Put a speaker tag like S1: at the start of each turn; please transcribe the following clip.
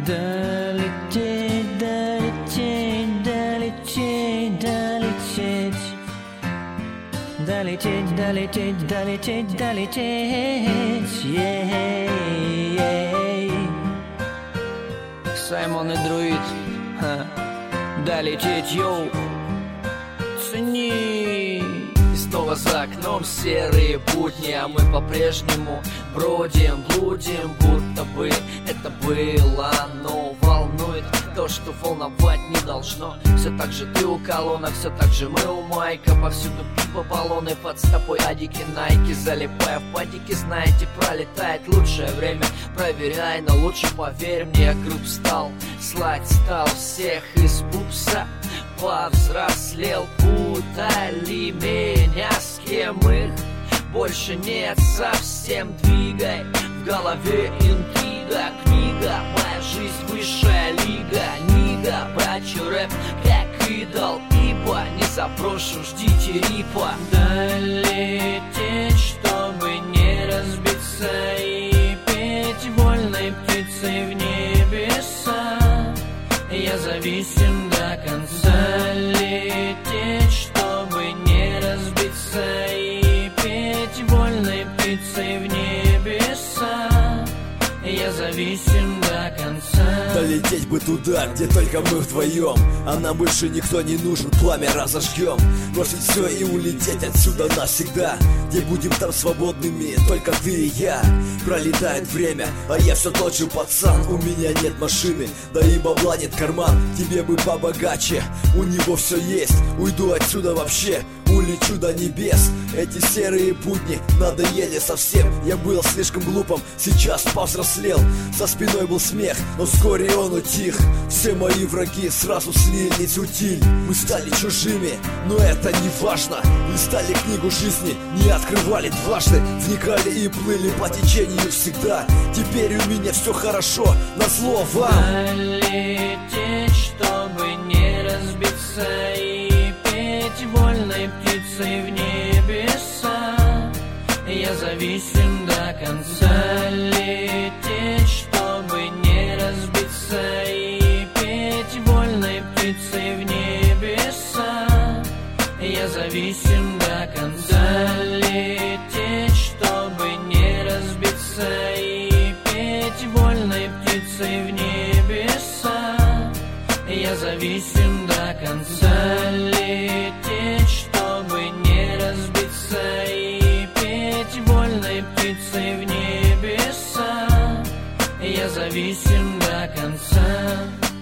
S1: Долететь, долететь, долететь, долететь. Долететь, долететь, долететь, долететь. Саймон и Друид. Долететь, йоу. Цени. И снова за окном серые будни, а мы по-прежнему бродим, блудим, будто бы это было, но волнует то, что волновать не должно. Все так же ты у колонок, все так же мы у майка. Повсюду пиво, баллоны под стопой, адики, найки. Залипая в падике, знаете, пролетает лучшее время. Проверяй, но лучше поверь мне, круг стал, слать стал всех из пупса. Повзрослел, путали меня, с кем их больше нет совсем. Двигай, в голове интрига, книга, моя жизнь высшая лига. Нига, брачу рэп, как идол, ибо не запрошу, ждите рипа. Долететь, чтобы не разбиться и петь вольной птицей в небеса. Я зависим до конца. Лететь, чтобы не разбиться и петь вольной птицей в небеса. Я зависим до конца.
S2: Долететь бы туда, где только мы вдвоем, а нам больше никто не нужен, пламя разожгем. Бросить все и улететь отсюда навсегда, где будем там свободными, только ты и я. Пролетает время, а я все тот же пацан. У меня нет машины, да и бабла нет карман. Тебе бы побогаче, у него все есть. Уйду отсюда вообще, улечу до небес. Эти серые будни надоели совсем. Я был слишком глупым, сейчас повзрослел. Со спиной был смех, но вскоре он утих. Все мои враги сразу слились утиль. Мы стали чужими, но это не важно. Листали книгу жизни, не открывали дважды. Вникали и плыли по течению всегда. Теперь у меня все хорошо, назло вам.
S1: Долететь, чтобы не разбиться и петь вольной птицей в небеса. Я зависим до конца. Лететь, чтобы не разбиться и петь вольной птицей в небеса. Я зависим до конца. Лететь, чтобы не разбиться и петь вольной птицей в небеса. Я зависим до конца. Лететь, чтобы не разбиться и петь вольной птицей в небеса. Я зависим до конца.